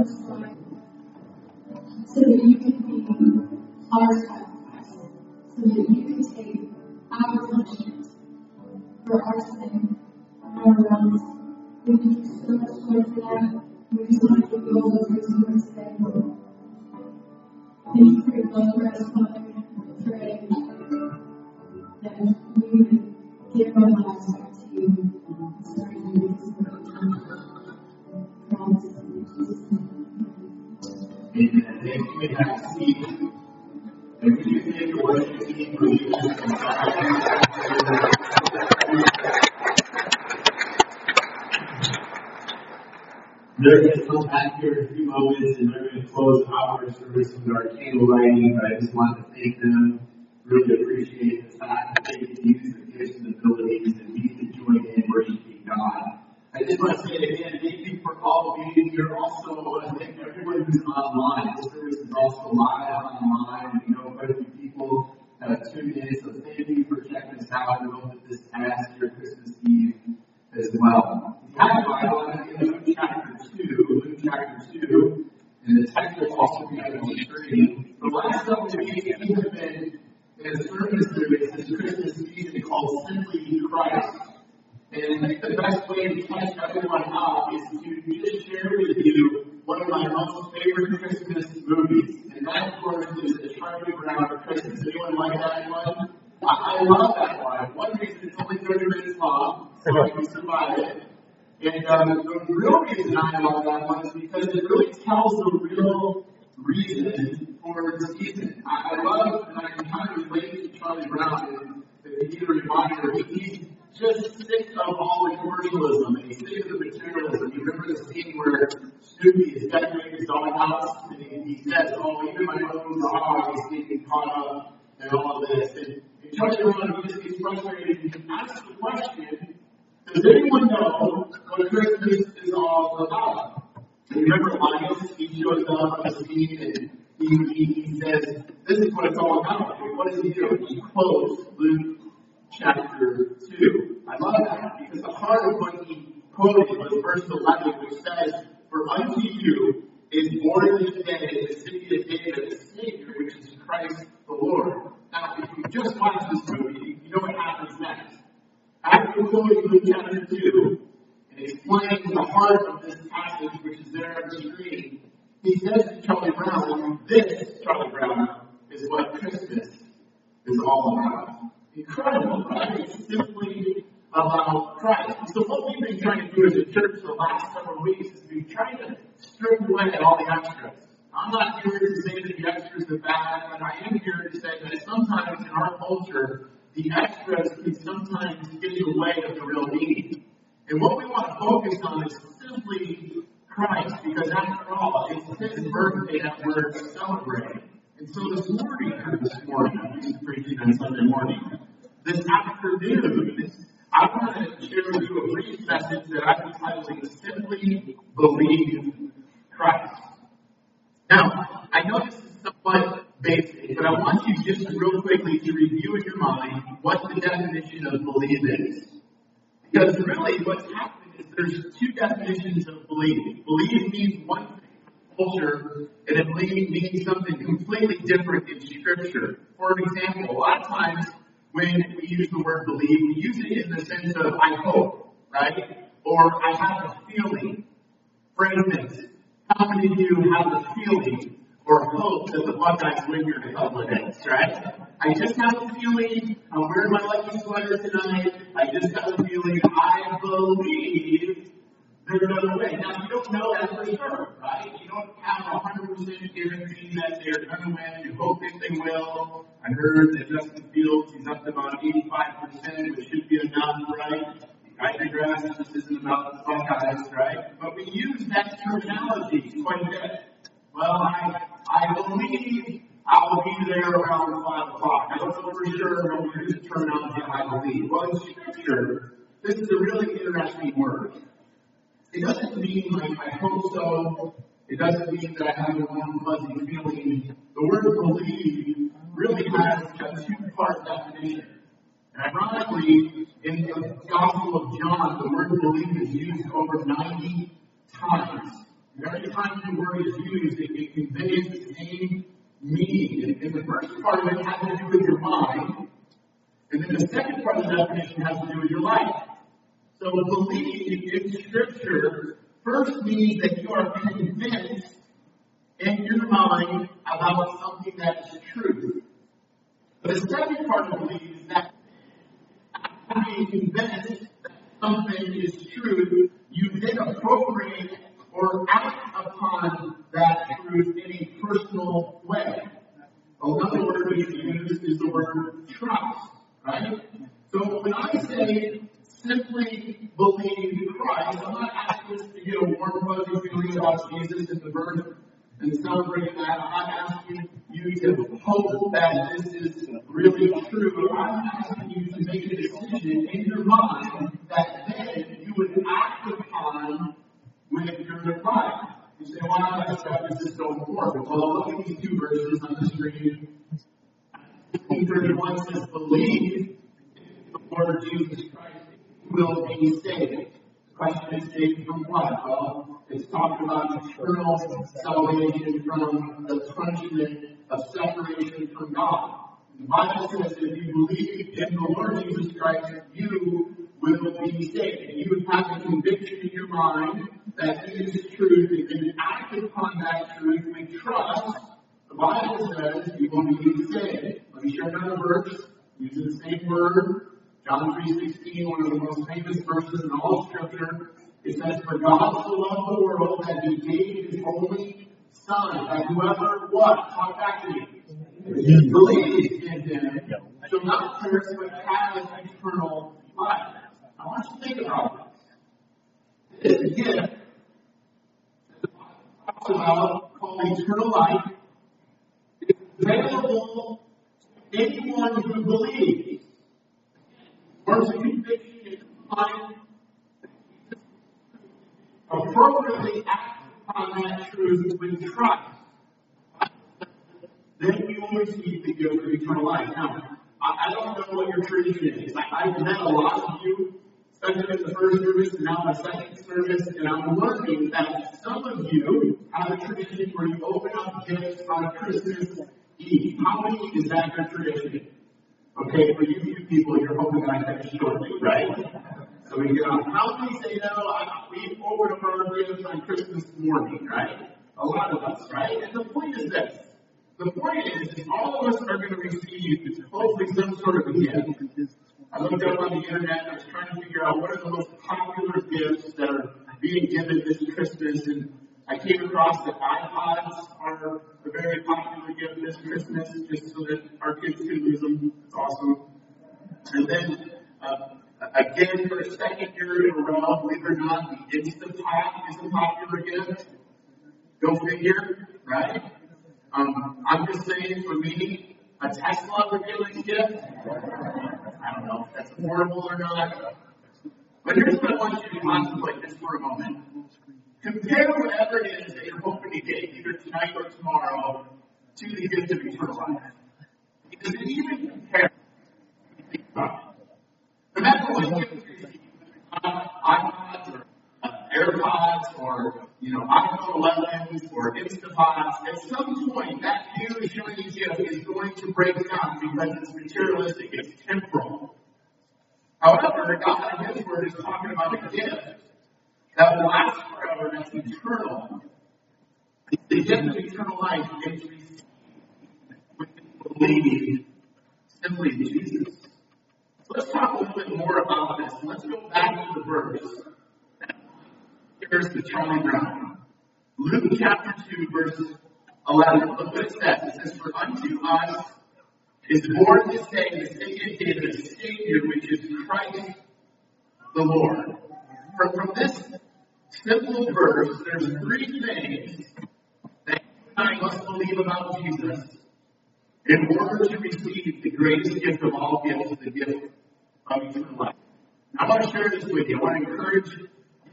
looks like, so that you can be our sacrifice, so that you can take our punishment for our sin and our wrongs. We give you so much joy for that. We just want to give you all those reasons today, Lord. Thank you for your love for us, Father. Pray that we would give our lives back to you and surrender because of our time. Promise in Jesus' name. Amen. Thank you. We have a seat. And would you take the worship team for you? They're going to come back here in a few moments, and they're going to close our service with our candle lighting. But I just want to thank them. Really appreciate the fact that they can use the gifts and abilities and we can join in worshiping God. I just want to say it again, thank you for all of you. You're also, I want to thank everyone who's online. This service is also live online. We know quite a few people have tuned in, so thank you for checking us out. We hope that this adds to your Christmas Eve as well. If you have a Bible, I'm going to Luke chapter 2, and the text will also be on the screen. The last couple of weeks, we have been in a sermon series this Christmas season called Simply Christ. And I think the best way to catch everyone up is to just share with you one of my most favorite Christmas movies. And that, of course, is The Charlie Brown Christmas. Anyone like that one? I love that one. One reason it's only 30 minutes long, so I can survive it. And the real reason I love that one is because it really tells the real reason for the season. I love, and I can kind of relate to Charlie Brown, and he's a reminder, he's just sick of all the commercialism, and he's sick of the materialism. You remember the scene where Snoopy is decorating his doghouse, and he says, oh, even my own dog is getting caught up in all of this. And Charlie Brown, he just gets frustrated, and he asks the question, does anyone know what Christmas is all about? And remember Linus, he shows up on the scene and he says, this is what it's all about. And what does he do? He quotes Luke chapter 2. I love that because the heart of what he quoted was verse 11, which says, for unto you is born this day in the city of David a Savior, which is Christ the Lord. Now, if you just watch this movie, you know what happens next. After quoting Luke chapter 2 and explaining the heart of this passage, which is there on the screen, he says to Charlie Brown, this, Charlie Brown, is what Christmas is all about. Incredible, right? It's simply about Christ. So what we've been trying to do as a church for the last several weeks is we've tried to strip away all the extras. I'm not here to say that the extras are bad, but I am here to say that sometimes in our culture, the extras can sometimes get in the way of the real meaning. And what we want to focus on is simply Christ, because after all, it's his birthday that we're celebrating. And so this morning, I'm used to preaching on Sunday morning, this afternoon, I want to share with you a brief message that I've entitled Simply Believe Christ. Now, I know this is somewhat basic, but I want you just real quickly to review in your mind what the definition of believe is. Because really what's happening is there's two definitions of believe. Believe means one thing in culture, and then believe means something completely different in Scripture. For example, a lot of times when we use the word believe, we use it in the sense of I hope, right? Or I have a feeling. For instance, how many of you have a feeling or hope that the Buckeyes win your couple of days, right? I just have a feeling, I'm wearing my lucky sweater tonight, I just have a feeling, I believe they're going to win. Now, you don't know that for sure, right? You don't have a 100% guarantee that they're going to win. You hope that they will. I heard that Justin Fields, he's up to about 85%, which should be enough, right? I digress, this isn't about the Buckeyes, right? But we use that terminology quite a bit. Well, I believe I'll be there around 5 o'clock. I don't know for sure, but we use the terminology I believe. Well, in Scripture, this is a really interesting word. It doesn't mean like I hope so. It doesn't mean that I have a warm, fuzzy feeling. The word believe really has a two-part definition. And ironically, in the Gospel of John, the word believe is used over 90 times. Very time the word is used, it conveys the same meaning. And the first part of it has to do with your mind, and then the second part of the definition has to do with your life. So believe in Scripture first means that you are convinced in your mind about something that is true. But the second part of belief is that being convinced that something is true, you then appropriate or act upon that truth in a personal way. Another word we use is the word trust, right? So when I say simply believe in Christ, I'm not asking us to get a warm, fuzzy feeling about Jesus and the birth and celebrating that. I'm not asking you to hope that this is really true. I'm asking you to make a decision in your mind that then you would act upon with your life. You say, why am I stuff is this so important? Well, look at these two verses on the screen. 31 says, believe in the Lord Jesus Christ, you will be saved. The question is, saved from what? Well, it's talking about eternal salvation from the punishment of separation from God. The Bible says that if you believe in the Lord Jesus Christ, you will be saved. And you would have a conviction in your mind that He is truth, and then act upon that truth with trust. The Bible says you will be saved. Let me share another verse using the same word. John 3:16, one of the most famous verses in all of Scripture. It says, for God so loved the world that He gave His only Son, that whoever what? Talk back to me. Believes in Him shall not perish but have eternal life. I want you to think about this. This gift that talks about called eternal life is available to anyone who believes. Once a conviction is mind, appropriately act upon that truth with trust. Then we will receive the gift of eternal life. Now, I don't know what your tradition is. I've met a lot of you, especially in the first service and now my second service, and I'm learning that some of you have a tradition where you open up gifts on Christmas Eve. How many is that your tradition? Okay, for you few people, you're hoping that I finish shortly, right? So we get on. How many say no? We open up our gifts on Christmas morning, right? A lot of us, right? And the point is this. The point is all of us are going to receive hopefully some sort of a gift. I looked up on the internet and I was trying to figure out what are the most popular gifts that are being given this Christmas, and I came across that iPods are a very popular gift this Christmas, just so that our kids can use them. It's awesome. And then, again, for a second year in a row, believe it or not, the Instant Pot is a popular gift. Go figure, right? I'm just saying, for me, a Tesla would be a nice gift. I don't know if that's affordable or not. But here's what I want you to contemplate just for a moment. Compare whatever it is that you're hoping to get either tonight or tomorrow to the gift of eternal life. Does it even compare? Think about it. No matter what gift you receive, iPods or AirPods or iPhone 11s or Instapots, at some point that new shiny gift is going to break down because it's materialistic, it's temporal. However, God in His Word is talking about a gift that will last forever, that's eternal. The gift of eternal life is received with believing simply in Jesus. So let's talk a little bit more about this. Let's go back to the verse. Here's the Charlie Brown. Luke chapter 2, verse 11. Look what it says. It says, for unto us is born this day in the city of David a Savior, which is Christ the Lord. From this simple verse, there's three things that you and I must believe about Jesus in order to receive the greatest gift of all gifts, the gift of eternal life. I want to share this with you. I want to encourage you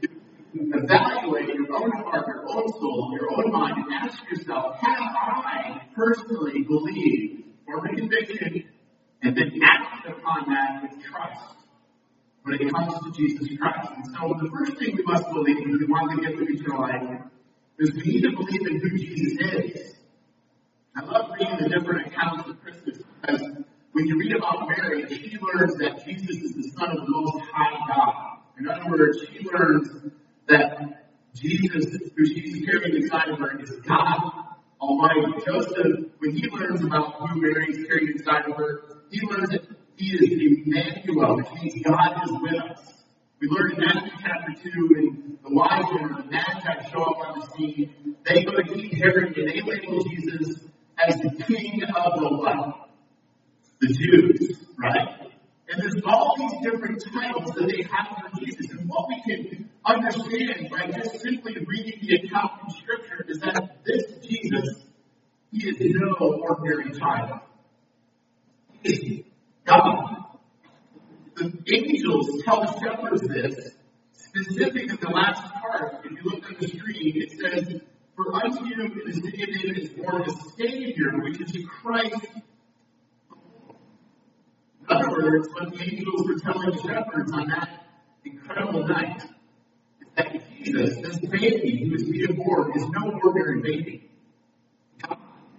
to evaluate your own heart, your own soul, your own mind, and ask yourself, have I personally believed or a conviction and then act upon that with trust when it comes to Jesus Christ? And so the first thing we must believe if we want the gift of eternal life Because we need to believe in who Jesus is. I love reading the different accounts of Christmas because when you read about Mary, she learns that Jesus is the Son of the Most High God. In other words, she learns that Jesus, who she's carrying inside of her, is God Almighty. Joseph, when he learns about who Mary is carrying inside of her, he learns that he is Emmanuel, which means God is with us. We learn in Matthew chapter 2, when the wise men, the Magi, show up on the scene, they go to King Herod and they label Jesus as the king of the what? The Jews, right? And there's all these different titles that they have for Jesus. And what we can understand by just simply reading the account in Scripture is that this Jesus, he is no ordinary child. He is God. The angels tell the shepherds this, specifically the last part. If you look on the screen, it says, "For unto you in the city of David is born a Savior, which is Christ." In other words, what the angels were telling the shepherds on that incredible night is that Jesus, this baby who is being born, is no ordinary baby. God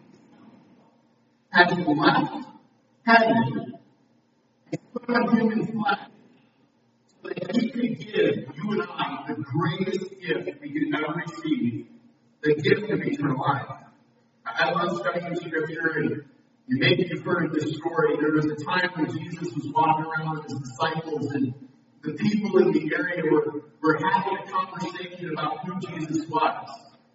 has left heaven and put on human flesh so that he could give you and I the greatest gift we could ever receive, the gift of eternal life. I love studying Scripture, and you maybe you've heard of this story. There was a time when Jesus was walking around with his disciples, and the people in the area were having a conversation about who Jesus was.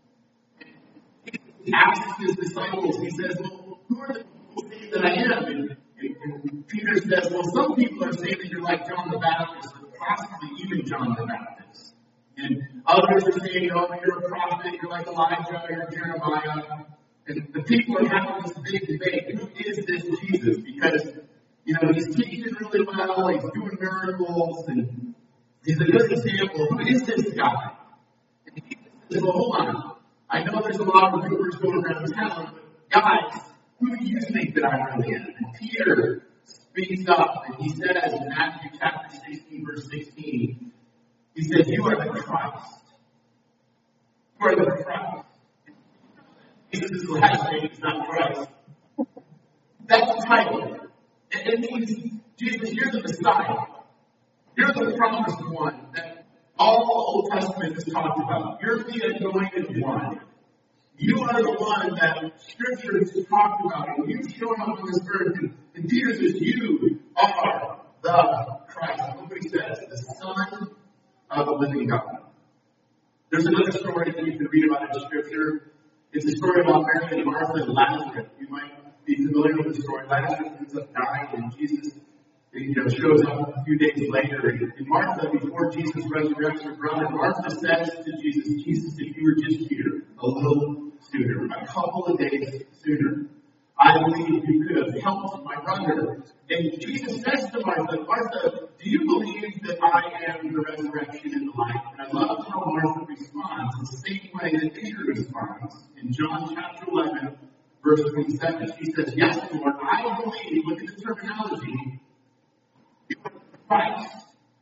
He asked his disciples, he says, "Well, who are the people saying that I am?" And Peter says, "Well, some people are saying that you're like John the Baptist, or possibly even John the Baptist. And others are saying, oh, you're a prophet, you're like Elijah, you're Jeremiah." And the people are having this big debate. Who is this Jesus? Because, he's teaching really well, he's doing miracles, and he's a good example. Who is this guy? And he says, "Well, hold on. I know there's a lot of rumors going around town, but guys, who do you think that I really am?" And Peter speaks up, and he says in Matthew chapter 16, verse 16, he says, "You are the Christ. You are the Christ." Jesus' last name is not Christ. That's the title. It means, Jesus, you're the Messiah. You're the promised one that all the Old Testament is talked about. You're the anointed one. You are the one that Scripture has talked about, and you've shown up on this earth. And Peter says, "You are the Christ." Look what he says, the Son of the living God. There's another story that you can read about in Scripture. It's a story about Mary and Martha and Lazarus. You might be familiar with the story. Lazarus ends up dying, and Jesus shows up a few days later. And Martha, before Jesus resurrects her brother, Martha says to Jesus, "Jesus, if you were just here a little sooner, a couple of days sooner, I believe you could have helped my brother." And Jesus says to Martha, "Martha, do you believe that I am the resurrection and the life?" And I love how Martha responds the same way that Peter responds. In John chapter 11, verse 27, she says, "Yes, Lord, I believe," look at the terminology, "you are Christ."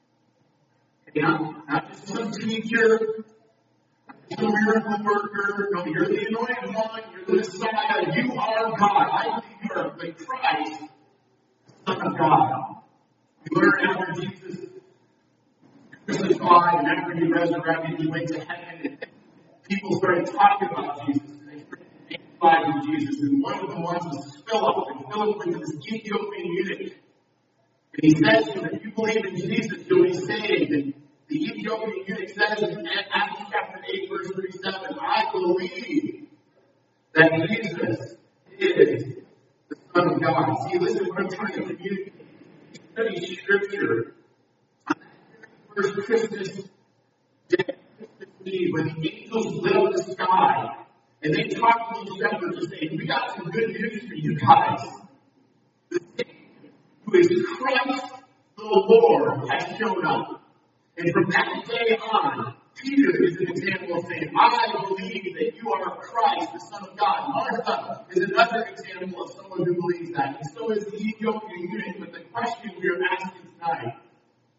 Not just some teacher, some miracle worker. No, you're the anointed one, you're the Messiah, you are God. I believe you are the Christ, Son of God. We learn after Jesus crucified and after he resurrected, he went to heaven, and people started talking about Jesus, and they started amplifying Jesus. And one of the ones was Philip, and Philip went to this Ethiopian eunuch. And he says to him, "If you believe in Jesus, you'll be saved." And the Ethiopian eunuch says in Acts chapter 8, verse 37, "I believe that Jesus is the Son of God." See, listen, what I'm trying to communicate. Study Scripture. On that first Christmas day, Christmas Eve, when the angels lit up the sky, and they talked to the shepherds and said, "We got some good news for you guys. The Savior, who is Christ the Lord, has shown up." And from that day on, Peter is an example of saying, "I believe that you are Christ, the Son of God." Martha is another example of someone who believes that. And so is the Ethiopian eunuch. But the question we are asking tonight,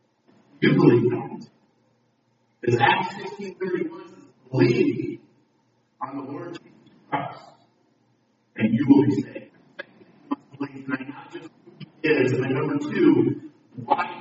do you believe that? Because Acts 16:31 says, "Believe on the Lord Jesus Christ, and you will be saved. Tonight, not just who he is, and then number two, why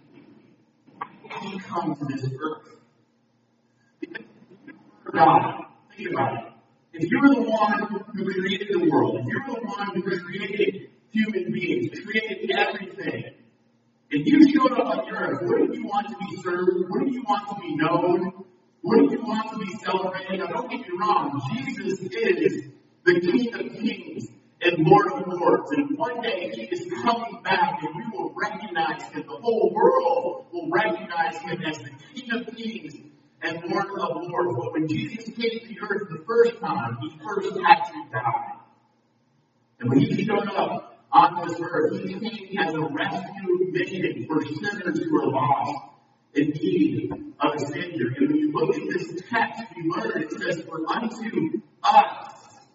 he come to this earth. Because God, think about it. If you're the one who created the world, if you're the one who created human beings, created everything, and you showed up on the earth, wouldn't you want to be served? Wouldn't you want to be known? Wouldn't you want to be celebrated? Now, don't get me wrong. Jesus is the King of Kings and Lord of Lords. And one day he is coming back and we will recognize him. The whole world will recognize him as the King of Kings and Lord of Lords. But when Jesus came to the earth the first time, he first had to die. And when he showed up on this earth, he came as a rescue mission for sinners who are lost in need of a Savior. And when you look at this text, we learn it says, for unto us,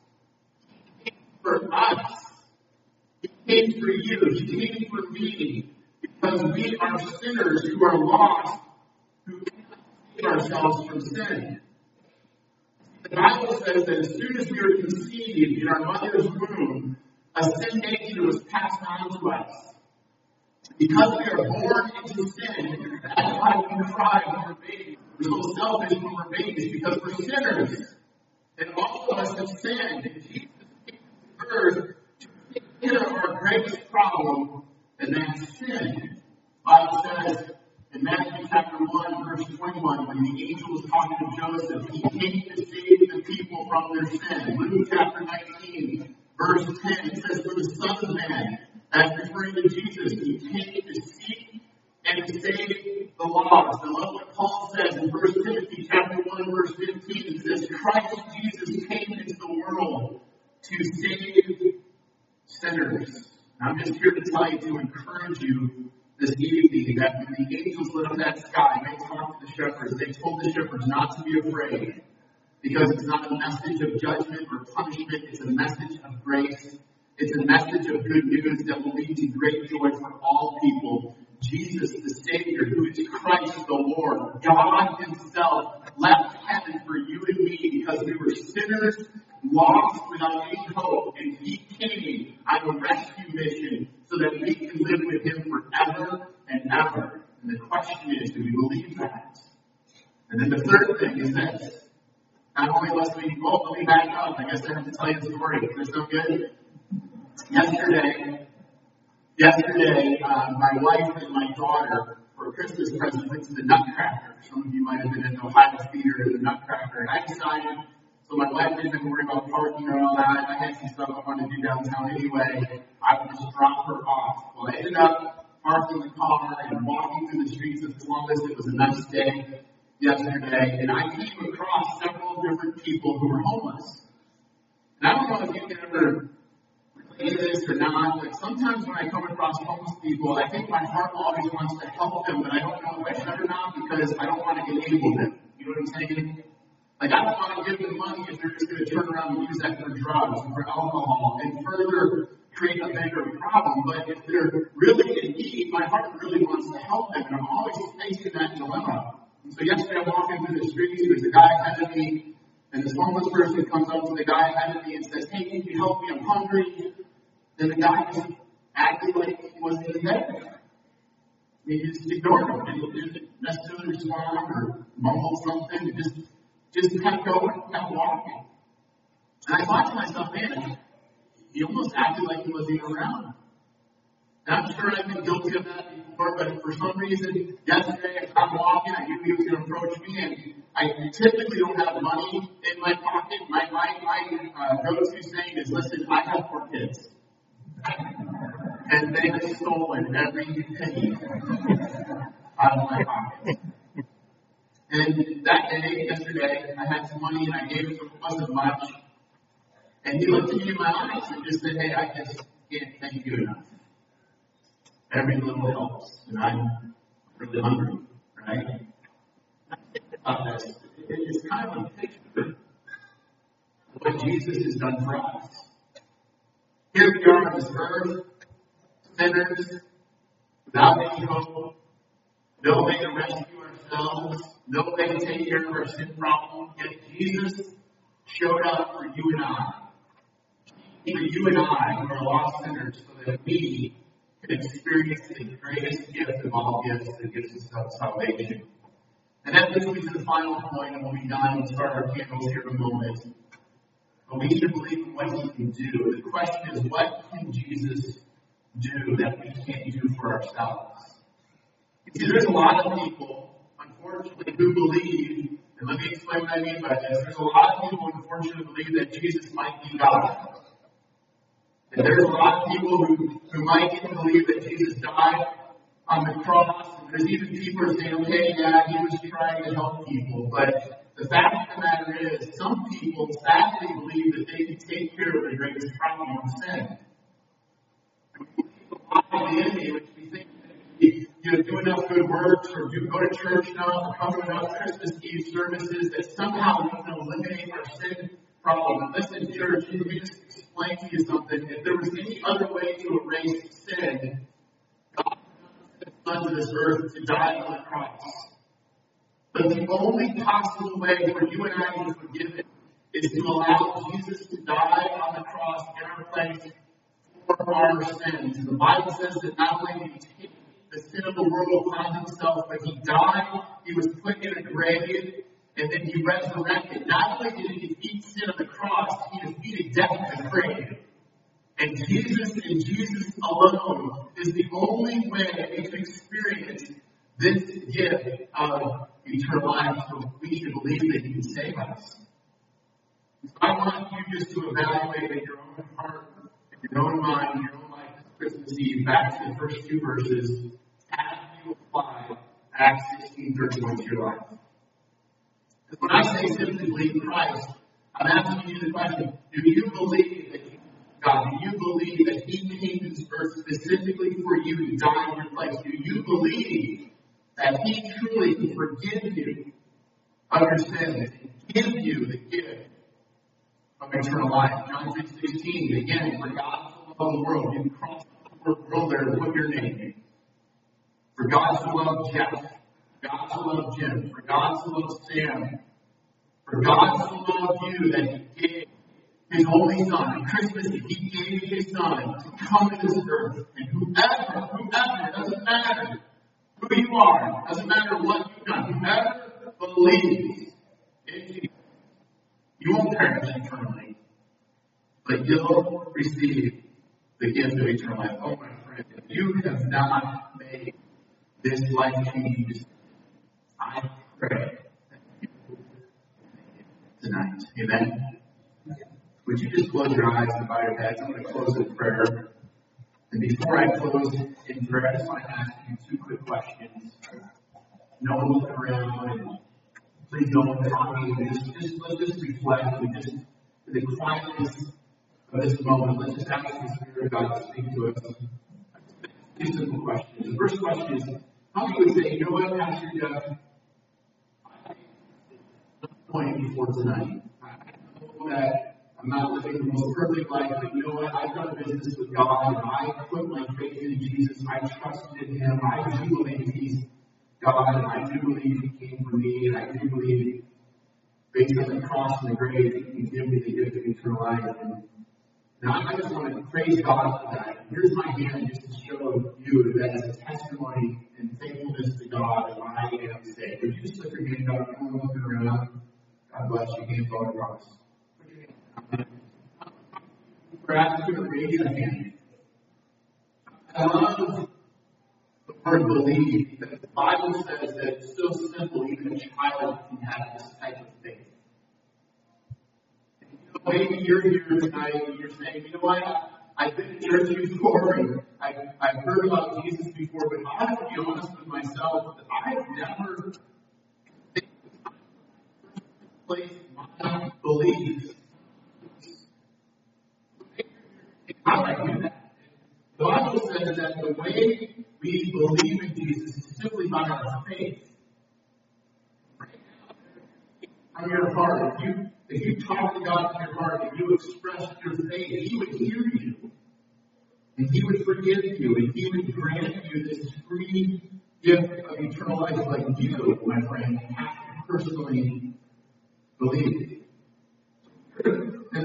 for us, he came for you, he came for me, because we are sinners who are lost, who cannot save ourselves from sin. The Bible says that as soon as we were conceived in our mother's womb, a sin nature was passed on to us. Because we are born into sin, that's why we cry when we're babies. We're so selfish when we're babies, because we're sinners. And all of us have sinned. And Jesus came to earth to take care of our greatest problem, and that's sin. The Bible says in Matthew chapter 1, verse 21, when the angel was talking to Joseph, he came to save the people from their sin. Luke chapter 19, verse 10, it says, for the Son of Man, as referring to Jesus, he came to seek and to save the lost. I love what Paul says in 1 Timothy chapter 1, verse 15. It says, Christ Jesus came into the world to save sinners. And I'm just here to tell you, to encourage you this evening, that when the angels lit up that sky, they talked to the shepherds. They told the shepherds not to be afraid, because it's not a message of judgment or punishment. It's a message of grace. It's a message of good news that will lead to great joy for all people. Jesus, the Savior, who is Christ the Lord, God himself, left heaven for you and me because we were sinners, lost without any hope, and he came on a rescue mission so that we can live with him forever and ever. And the question is, do we believe that? And then the third thing is this. Not only must we, let me back up. I guess I have to tell you the story. Is this so good? Yesterday, my wife and my daughter, for a Christmas present, went to the Nutcracker. Some of you might have been in Ohio Theater or the Nutcracker. And I decided, so my wife didn't have to worry about parking and all that. I had some stuff I wanted to do downtown anyway. I would just drop her off. Well, I ended up parking the car and walking through the streets of Columbus. It was a nice day yesterday. And I came across several different people who were homeless. And I don't know if you can ever this or not, but sometimes when I come across homeless people, I think my heart always wants to help them, but I don't know if I should or not because I don't want to enable them. You know what I'm saying? Like, I don't want to give them money if they're just going to turn around and use that for drugs and for alcohol and further create a bigger problem. But if they're really in need, my heart really wants to help them, and I'm always facing that dilemma. And so yesterday I'm walking through the streets, there's a guy ahead of me, and this homeless person comes up to the guy ahead of me and says, hey, can you help me? I'm hungry. And the guy just acted like he wasn't even there. He just ignored him. And he didn't necessarily respond or mumble something. Just kept going, kept walking. And I thought to myself, man, he almost acted like he wasn't even around. And I'm sure I've been guilty of that before, but for some reason, yesterday I'm walking, I knew he was going to approach me, and I typically don't have money in my pocket. My go-to saying is, listen, I have 4 kids. And they have stolen every penny out of my pocket. And that day, yesterday, I had some money and I gave him, it wasn't much. And he looked at me in my eyes and just said, hey, I just can't thank you enough. Every little helps. And I'm really hungry, right? It's kind of a picture of what Jesus has done for us. Here we are on this earth, sinners, without any hope, no way to rescue ourselves, no way to take care of our sin problem. Yet Jesus showed up for you and I. For you and I, who are lost sinners, so that we can experience the greatest gift of all gifts, the gift of salvation. And that leads me to the final point, and we'll be done and start our candles here in a moment. But we need to believe in what he can do. The question is, what can Jesus do that we can't do for ourselves? See, there's a lot of people, unfortunately, who believe, and let me explain what I mean by this. There's a lot of people, unfortunately, who believe that Jesus might be God. And there's a lot of people who might even believe that Jesus died on the cross. And there's even people who are saying, okay, yeah, he was trying to help people. But the fact of the matter is, some people sadly believe that they can take care of the greatest problem of sin. We believe the lie of the enemy, which we think that do enough good works, or go to church enough, or come to enough Christmas Eve services, that somehow we can eliminate our sin problem. Listen, church, let me just explain to you something. If there was any other way to erase sin, God sent his Son to this earth to die on the cross. But the only possible way for you and I to be forgiven is to allow Jesus to die on the cross in our place for our sins. The Bible says that not only did he take the sin of the world upon himself, but he died, he was put in a grave, and then he resurrected. Not only did he defeat sin on the cross, he defeated death in the grave. And Jesus alone is the only way that we can experience this gift of eternal life. So we should believe that he can save us. So I want you just to evaluate in your own heart, in your own mind, in your own life this Christmas Eve, back to the first two verses, as you apply Acts 16:31 to your life. When I say simply believe Christ, I'm asking you the question, do you believe that God, do you believe that he came to this earth specifically for you to die in your place? Do you believe that he truly can forgive you of your sins and give you the gift of eternal life? John 3:16, again, for God so loved the world, you cross the world there and put your name in. For God so loved Jeff, for God so loved Jim, for God so loved Sam, for God so loved you that he gave his only Son. On Christmas, he gave his Son to come to this earth. And whoever, it doesn't matter who you are, doesn't matter what you've done, whoever believes in Jesus, you won't perish eternally, but you'll receive the gift of eternal life. Oh, my friend, if you have not made this life-changing decision, I pray that you will tonight. Amen. Would you just close your eyes and bow your heads? I'm going to close in prayer. And before I close in prayer, I just want to ask you two quick questions. No one looking around, and please no one talking. Let's just reflect and just in the quietness of this moment. Let's just ask the Spirit of God to speak to us. Two simple questions. The first question is, how many would say, you know what, Pastor Jeff, I made a point before tonight. I know that I'm not living the most perfect life, but you know what? I've done business with God, and I put my faith in Jesus. I trusted in him. I do believe he's God, and I do believe he came for me, and I do believe, based on the cross and the grave, he can give me the gift of eternal life. And now I just want to praise God for that. Here's my hand just to show you that as a testimony and thankfulness to God that I am saved. Would you just lift your hand up? Everyone looking around. God bless you. Hands all across. Perhaps you could raise your hand. I love the word believe. The Bible says that it's so simple, even a child can have this type of faith. And maybe you're here tonight and you're saying, you know what? I've been to church before and I've heard about Jesus before, but I have to be honest with myself that I've never placed my beliefs. How do I do that? The Bible says that the way we believe in Jesus is simply by our faith. Right now, from your heart, if you talk to God in your heart and you express your faith, he would hear you. And he would forgive you. And he would grant you this free gift of eternal life. But you, my friend, have to personally believe.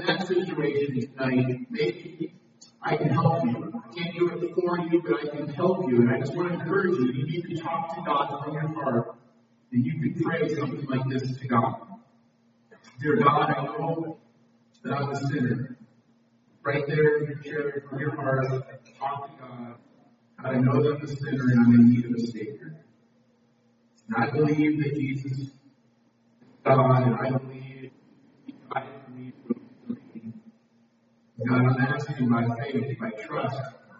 that situation tonight, maybe I can help you. I can't do it for you, but I can help you. And I just want to encourage you, you need to talk to God from your heart, and you can pray something like this to God. Dear God, I know that I'm a sinner. Right there in your chair from your heart, talk to God. God, I know that I'm a sinner and I'm in need of a Savior. And I believe that Jesus is God, and I believe He died for me for me. God, I'm asking by faith, by trust,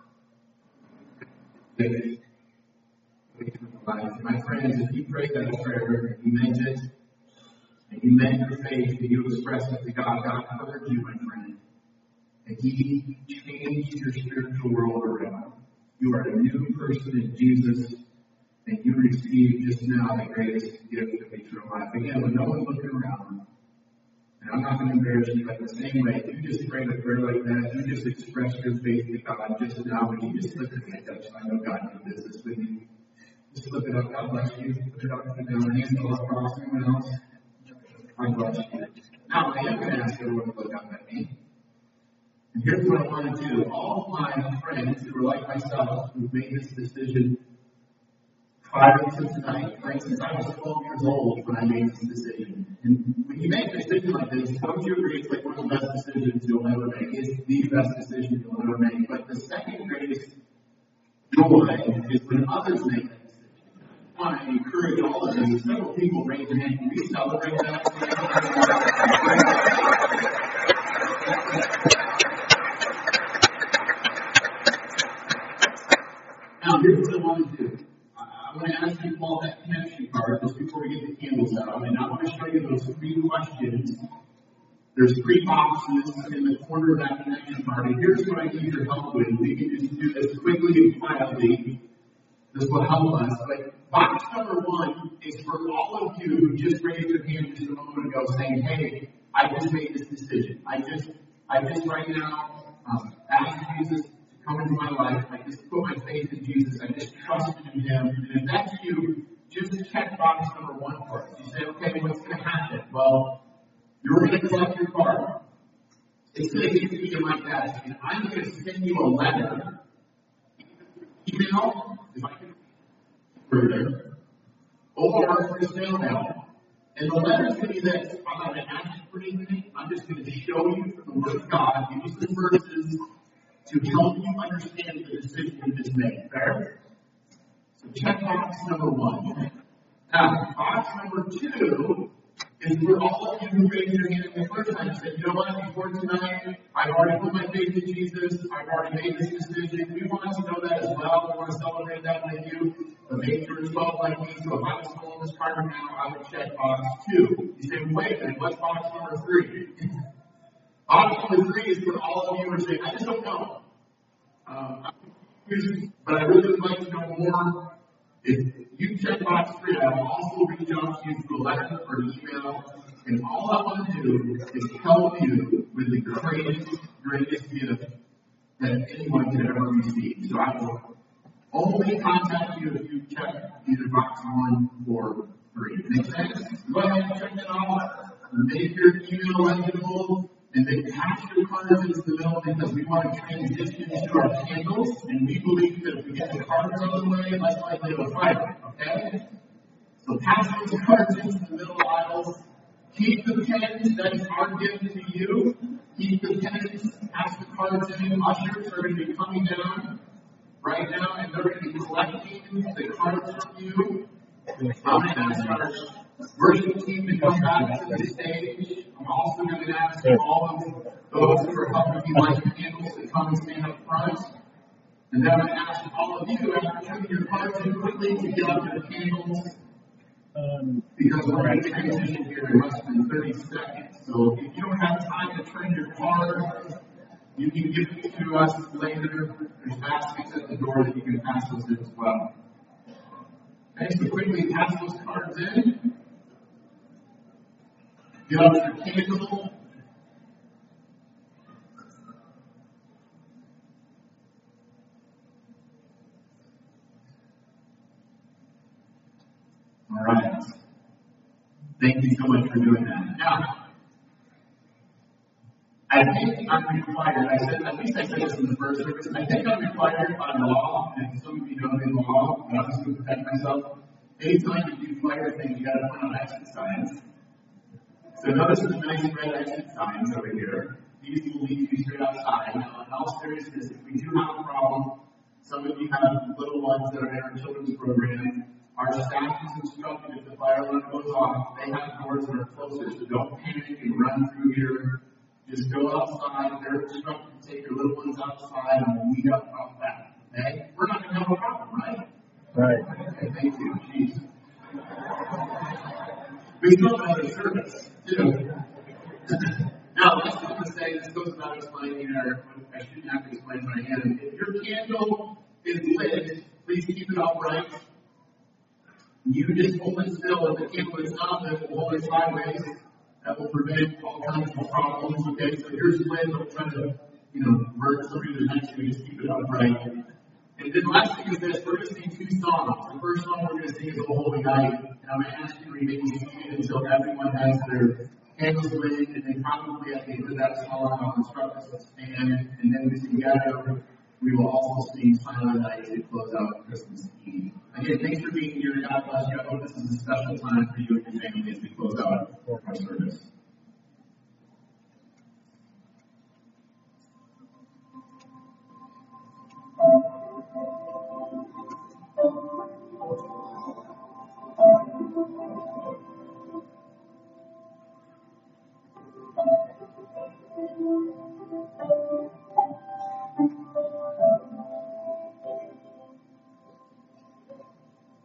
that life. My friends, if you prayed that prayer and you meant it, and you meant your faith, and you expressed it to God, God heard you, my friend. And He changed your spiritual world around. You are a new person in Jesus, and you received just now the greatest gift of eternal life. Again, when no one's looking around, and I'm not going to embarrass you, but the same way, if you just prayed a prayer like that, you just expressed your faith to God just now, and you just look at me, I know God did business with you. Just look it up. God bless you. Put it up and down. Hands all across. Anyone else? God bless you. Now, I am going to ask everyone to look up at me. And here's what I want to do. All of my friends who are like myself, who've made this decision prior to tonight, for instance, I was 12 years old when I made this decision. And when you make a decision like this, don't you agree it's like one of the best decisions you'll ever make? It's the best decision you'll ever make. But the second greatest joy is when others make that decision. I want to encourage all of you. Several people raise their hand. Can we celebrate that? Now, here's what I want to do. I want to ask you to pull that connection card just before we get the candles out. And I want to show you those 3 questions. There's 3 boxes in the corner of that connection card. And here's what I need your help with. We can just do this quickly and quietly. This will help us. But box number 1 is for all of you who just raised your hand just a moment ago saying, hey, I just made this decision. I just right now asked Jesus to come into my life. I just put my faith in Jesus. I just trusted in Him. And if that's you, just check box number 1 for us. You say, okay, what's going to happen? Well, you're going to collect your card. It's going to get to you like that. And I'm going to send you a letter. Email, if I can further, or just mail mail. And the letter is going to be this. I'm not going to ask you for anything. I'm just going to show you from the Word of God, give you some verses to help you understand the decision you just made. Fair? So check box number 1. Now, box number 2 is for all of you who raised your hand the first time and said, you know what, before tonight, I've already put my faith in Jesus, I've already made this decision. We want to know that as well. We want to celebrate that with you. But make sure it's 12 like me, so if I was filling this card right now, I would check box 2. You say, wait a minute, what's box number 3? Box number 3 is for all of you who are saying, I just don't know. But I really would like to know more. If you check box 3, I will also reach out to you through a letter or an email. And all I want to do is help you with the greatest gift that anyone could ever receive. So I will only contact you if you check either box 1 or 3. Make sense? Go ahead and check it off. Make your email legible. And then pass your cards into the middle because we want to transition to our candles. And we believe that if we get the cards out of the way, less likely to fire. Okay? So pass those cards into the middle aisles. Keep the pens. That is our gift to you. Keep the pens. Pass the cards in. Ushers are going to be coming down right now, and they're going to be collecting the cards from you. I'm going to ask our worship team to come back to the stage. I'm also going to ask all of those who are helping me light the candles to come and stand up front. And then I'm going to ask all of you, after turning your cards in quickly, to get up to the candles. Because we're going to transition here in less than 30 seconds. So if you don't have time to turn your card, you can give it to us later. There's baskets at the door that you can pass those in as well. Okay, so quickly pass those cards in. Get up your candle. All right. Thank you so much for doing that. Now, I think I'm required, at least I said this in the first service, I think I'm required by law, and some of you know the law, but I'm just going to protect myself. Anytime you do fire things, you got to put on exit signs. So notice the nice red exit signs over here. These will lead you straight outside. Now, in all seriousness, if we do have a problem, some of you have little ones that are in our children's program. Our staff is instructed if the fire alarm goes off, they have doors that are closer, so don't panic and run through here. Just go outside. They're instructed to take your little ones outside and we'll meet up out back. Okay? We're not going to have a problem, right? Right. Okay, thank you. Jeez. We still have a service, too. Now, last thing I'm going to say, this goes without explaining, or I shouldn't have to explain what I am. If your candle is lit, please keep it upright. You just hold it still. If the candle is not lit, we'll hold it sideways. That will prevent all kinds of problems. Okay, so here's lit. Don't try to, burn somebody to next to you. Just keep it upright. And then last thing is this, we're going to sing two songs. The first song we're going to sing is O Holy Night. And I'm going to ask you to remain seated until everyone has their candles lit, and then probably at the end of that song, I'll instruct us to stand, and then together we will also sing Silent Night to close out Christmas Eve. Again, thanks for being here. God bless you. I hope this is a special time for you and your family as we close out our service.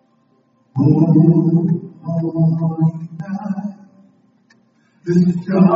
Oh, God, this is God.